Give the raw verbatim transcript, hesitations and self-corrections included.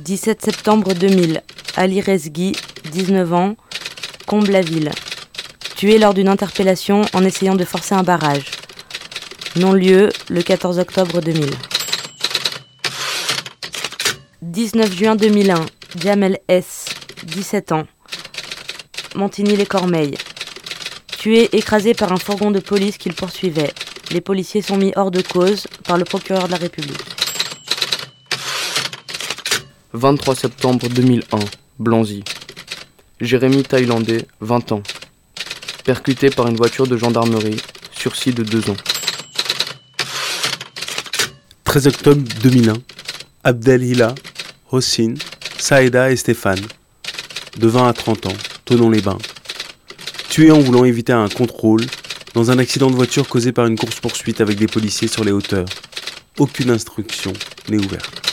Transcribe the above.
dix-sept septembre deux mille, Ali Rezghi, dix-neuf ans, Comble-la-Ville. Tué lors d'une interpellation en essayant de forcer un barrage. Non-lieu, le quatorze octobre deux mille. dix-neuf juin deux mille un, Jamel S, dix-sept ans, Montigny-les-Cormeilles. Tué, écrasé par un fourgon de police qu'il poursuivait. Les policiers sont mis hors de cause par le procureur de la République. vingt-trois septembre deux mille un, Blanzy. Jérémy Thaïlandais, vingt ans. Percuté par une voiture de gendarmerie, sursis de deux ans. treize octobre deux mille un, Abdelhila, Hossein, Saïda et Stéphane, de vingt à trente ans, Thonon-les-Bains. Tués en voulant éviter un contrôle dans un accident de voiture causé par une course-poursuite avec des policiers sur les hauteurs. Aucune instruction n'est ouverte.